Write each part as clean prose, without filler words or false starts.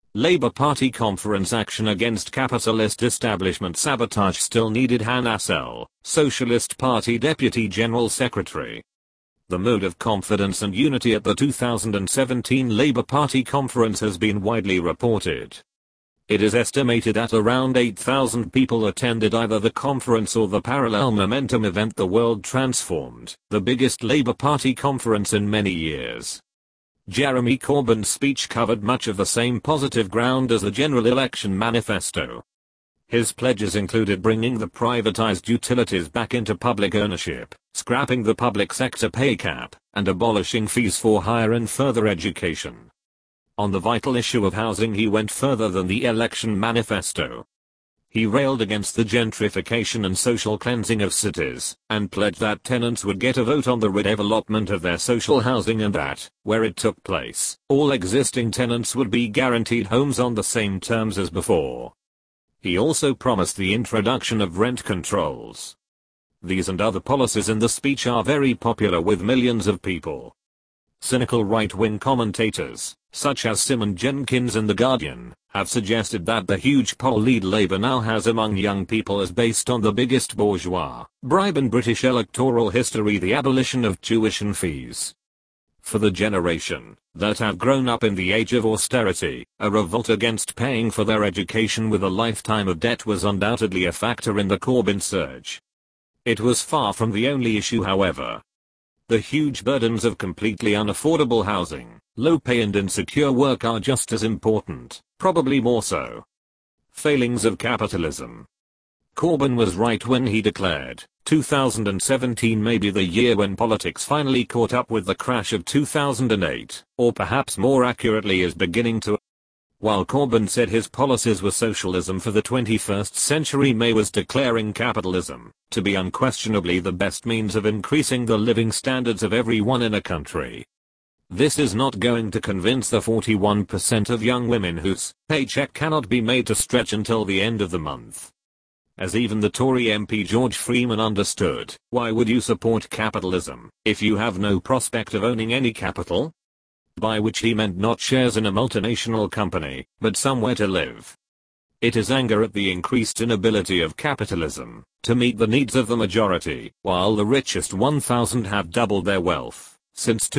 Labour Party conference action against capitalist establishment sabotage still needed. Hannah Assel, Socialist Party Deputy General Secretary. The mood of confidence and unity at the 2017 Labour Party conference has been widely reported. It is estimated that around 8,000 people attended either the conference or the parallel momentum event The World Transformed, the biggest Labour Party conference in many years. Jeremy Corbyn's speech covered much of the same positive ground as the general election manifesto. His pledges included bringing the privatized utilities back into public ownership, scrapping the public sector pay cap, and abolishing fees for higher and further education. On the vital issue of housing, he went further than the election manifesto. He railed against the gentrification and social cleansing of cities, and pledged that tenants would get a vote on the redevelopment of their social housing and that, where it took place, all existing tenants would be guaranteed homes on the same terms as before. He also promised the introduction of rent controls. These and other policies in the speech are very popular with millions of people. Cynical right-wing commentators, such as Simon Jenkins in The Guardian, have suggested that the huge poll lead Labour now has among young people is based on the biggest bourgeois bribe in British electoral history: the abolition of tuition fees. For the generation that have grown up in the age of austerity, a revolt against paying for their education with a lifetime of debt was undoubtedly a factor in the Corbyn surge. It was far from the only issue, however. The huge burdens of completely unaffordable housing, low pay and insecure work are just as important, probably more so. Failings of capitalism. Corbyn was right when he declared, 2017 may be the year when politics finally caught up with the crash of 2008, or perhaps more accurately is beginning to. While Corbyn said his policies were socialism for the 21st century, May was declaring capitalism to be unquestionably the best means of increasing the living standards of everyone in a country. This is not going to convince the 41% of young women whose paycheck cannot be made to stretch until the end of the month. As even the Tory MP George Freeman understood, why would you support capitalism if you have no prospect of owning any capital? By which he meant not shares in a multinational company, but somewhere to live. It is anger at the increased inability of capitalism to meet the needs of the majority, while the richest 1,000 have doubled their wealth since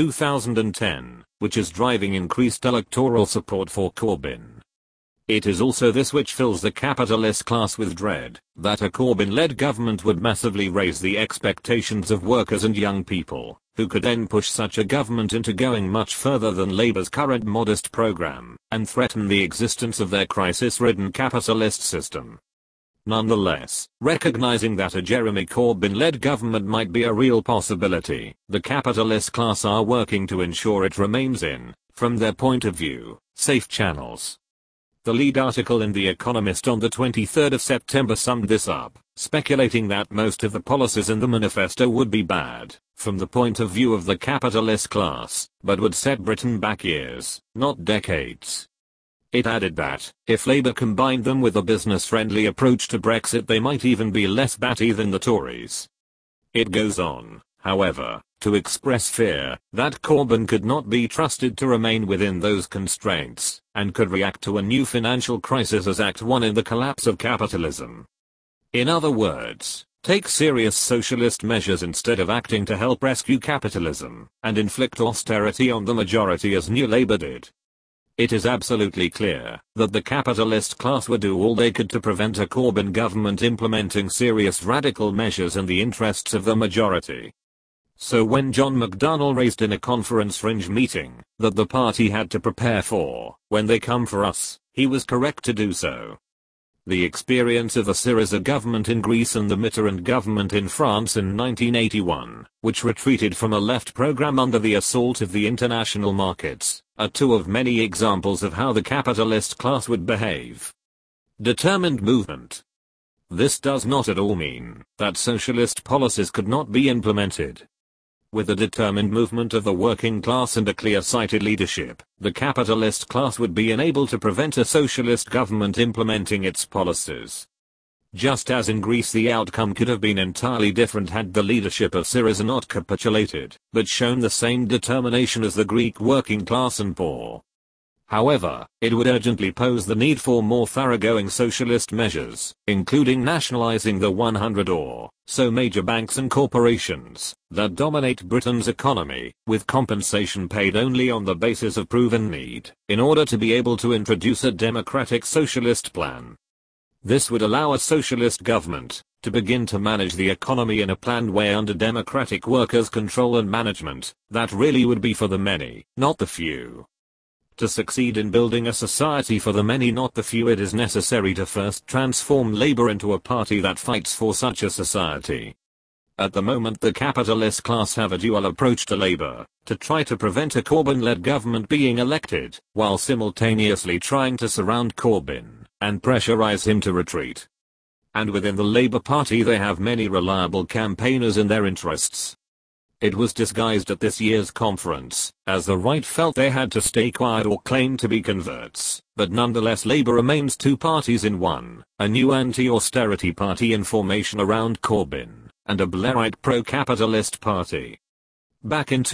2010, which is driving increased electoral support for Corbyn. It is also this which fills the capitalist class with dread, that a Corbyn-led government would massively raise the expectations of workers and young people, who could then push such a government into going much further than Labour's current modest programme, and threaten the existence of their crisis-ridden capitalist system. Nonetheless, recognizing that a Jeremy Corbyn-led government might be a real possibility, the capitalist class are working to ensure it remains in, from their point of view, safe channels. The lead article in The Economist on the 23rd of September summed this up, speculating that most of the policies in the manifesto would be bad, from the point of view of the capitalist class, but would set Britain back years, not decades. It added that, if Labour combined them with a business-friendly approach to Brexit, they might even be less batty than the Tories. It goes on, however, to express fear that Corbyn could not be trusted to remain within those constraints, and could react to a new financial crisis as Act 1 in the collapse of capitalism. In other words, take serious socialist measures instead of acting to help rescue capitalism, and inflict austerity on the majority as New Labour did. It is absolutely clear that the capitalist class would do all they could to prevent a Corbyn government implementing serious radical measures in the interests of the majority. So when John McDonnell raised in a conference fringe meeting that the party had to prepare for when they come for us, he was correct to do so. The experience of the Syriza government in Greece and the Mitterrand government in France in 1981, which retreated from a left program under the assault of the international markets, are two of many examples of how the capitalist class would behave. Determined movement. This does not at all mean that socialist policies could not be implemented. With a determined movement of the working class and a clear-sighted leadership, the capitalist class would be enabled to prevent a socialist government implementing its policies. Just as in Greece, the outcome could have been entirely different had the leadership of Syriza not capitulated, but shown the same determination as the Greek working class and poor. However, it would urgently pose the need for more thoroughgoing socialist measures, including nationalizing the 100 or so major banks and corporations that dominate Britain's economy, with compensation paid only on the basis of proven need, in order to be able to introduce a democratic socialist plan. This would allow a socialist government to begin to manage the economy in a planned way under democratic workers' control and management that really would be for the many, not the few. To succeed in building a society for the many, not the few, it is necessary to first transform Labour into a party that fights for such a society. At the moment, the capitalist class have a dual approach to Labour, to try to prevent a Corbyn-led government being elected, while simultaneously trying to surround Corbyn and pressurise him to retreat. And within the Labour Party they have many reliable campaigners in their interests. It was disguised at this year's conference, as the right felt they had to stay quiet or claim to be converts, but nonetheless Labour remains two parties in one, a new anti-austerity party in formation around Corbyn, and a Blairite pro-capitalist party. Back in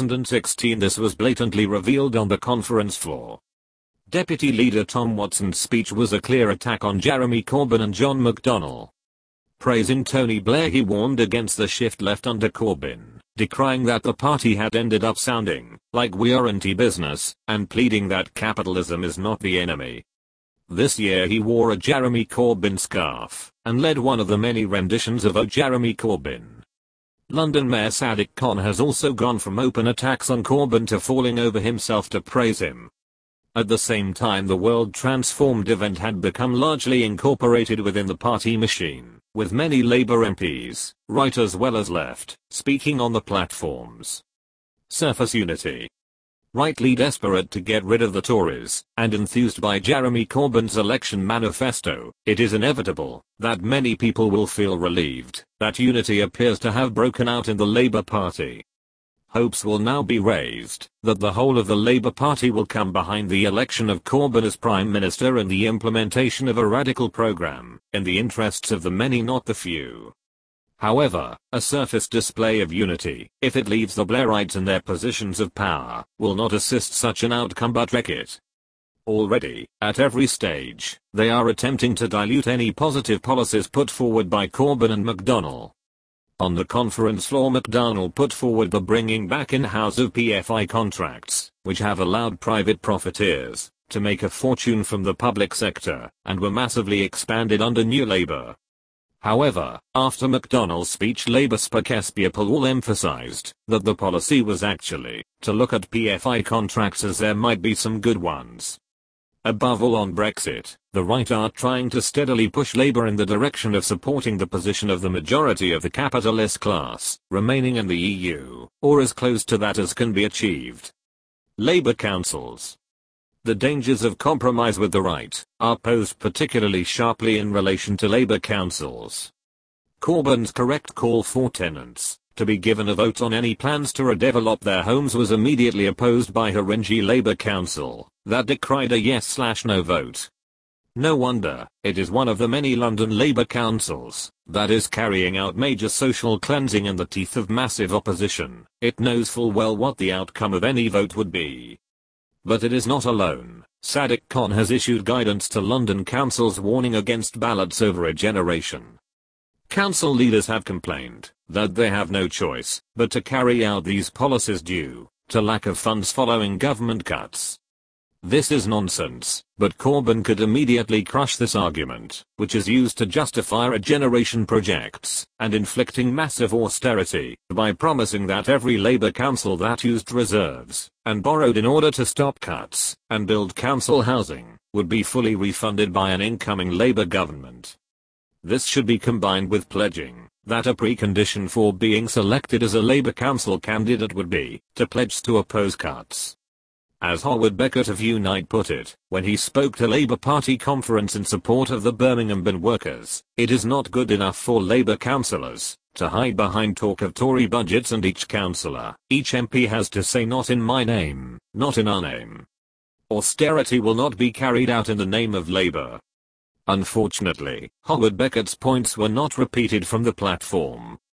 2016 this was blatantly revealed on the conference floor. Deputy Leader Tom Watson's speech was a clear attack on Jeremy Corbyn and John McDonnell. Praising Tony Blair, he warned against the shift left under Corbyn, decrying that the party had ended up sounding like we are anti-business, and pleading that capitalism is not the enemy. This year he wore a Jeremy Corbyn scarf, and led one of the many renditions of "Oh Jeremy Corbyn." London Mayor Sadiq Khan has also gone from open attacks on Corbyn to falling over himself to praise him. At the same time, the World Transformed event had become largely incorporated within the party machine, with many Labour MPs, right as well as left, speaking on the platforms. Surface unity. Rightly desperate to get rid of the Tories, and enthused by Jeremy Corbyn's election manifesto, it is inevitable that many people will feel relieved that unity appears to have broken out in the Labour Party. Hopes will now be raised that the whole of the Labour Party will come behind the election of Corbyn as Prime Minister and the implementation of a radical programme in the interests of the many, not the few. However, a surface display of unity, if it leaves the Blairites in their positions of power, will not assist such an outcome but wreck it. Already, at every stage, they are attempting to dilute any positive policies put forward by Corbyn and McDonnell. On the conference floor, McDonnell put forward the bringing back in-house of PFI contracts, which have allowed private profiteers to make a fortune from the public sector, and were massively expanded under New Labour. However, after McDonnell's speech, Labour spokesperson Paul emphasised that the policy was actually to look at PFI contracts as there might be some good ones. Above all, on Brexit, the right are trying to steadily push Labour in the direction of supporting the position of the majority of the capitalist class, remaining in the EU, or as close to that as can be achieved. Labour councils. The dangers of compromise with the right are posed particularly sharply in relation to Labour councils. Corbyn's correct call for tenants to be given a vote on any plans to redevelop their homes was immediately opposed by Haringey Labour Council that decried a yes/no vote. No wonder, it is one of the many London Labour councils that is carrying out major social cleansing in the teeth of massive opposition. It knows full well what the outcome of any vote would be. But it is not alone. Sadiq Khan has issued guidance to London councils warning against ballots over a generation. Council leaders have complained that they have no choice but to carry out these policies due to lack of funds following government cuts. This is nonsense, but Corbyn could immediately crush this argument, which is used to justify regeneration projects and inflicting massive austerity, by promising that every Labour council that used reserves and borrowed in order to stop cuts and build council housing would be fully refunded by an incoming Labour government. This should be combined with pledging that a precondition for being selected as a Labour council candidate would be to pledge to oppose cuts. As Howard Beckett of Unite put it, when he spoke to Labour Party conference in support of the Birmingham bin workers, it is not good enough for Labour councillors to hide behind talk of Tory budgets, and each councillor, each MP has to say not in my name, not in our name. Austerity will not be carried out in the name of Labour. Unfortunately, Howard Beckett's points were not repeated from the platform.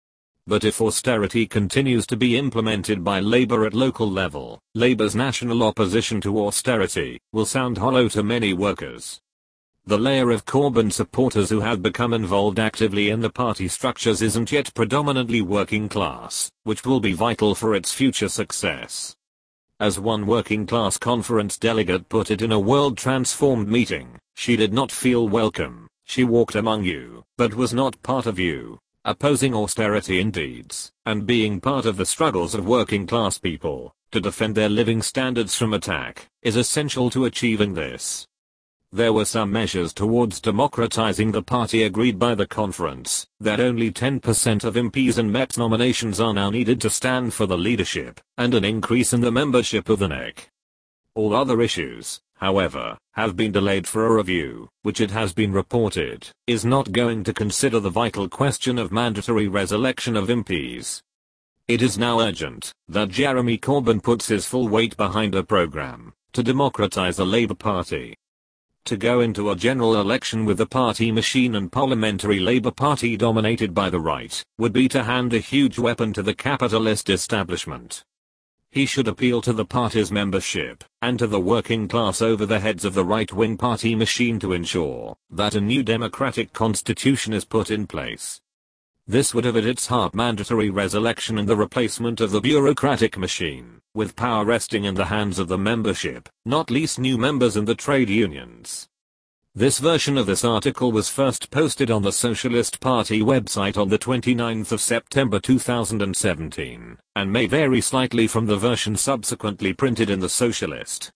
But if austerity continues to be implemented by Labour at local level, Labour's national opposition to austerity will sound hollow to many workers. The layer of Corbyn supporters who have become involved actively in the party structures isn't yet predominantly working class, which will be vital for its future success. As one working class conference delegate put it in a World Transformed meeting, she did not feel welcome, she walked among you, but was not part of you. Opposing austerity in deeds, and being part of the struggles of working class people, to defend their living standards from attack, is essential to achieving this. There were some measures towards democratizing the party agreed by the conference, that only 10% of MPs and MEPs nominations are now needed to stand for the leadership, and an increase in the membership of the NEC. All other issues, however, have been delayed for a review, which it has been reported, is not going to consider the vital question of mandatory reelection of MPs. It is now urgent that Jeremy Corbyn puts his full weight behind a programme to democratize the Labour Party. To go into a general election with the party machine and parliamentary Labour Party dominated by the right would be to hand a huge weapon to the capitalist establishment. He should appeal to the party's membership and to the working class over the heads of the right-wing party machine to ensure that a new democratic constitution is put in place. This would have at its heart mandatory reelection and the replacement of the bureaucratic machine, with power resting in the hands of the membership, not least new members and the trade unions. This version of this article was first posted on the Socialist Party website on the 29th of September 2017, and may vary slightly from the version subsequently printed in the Socialist.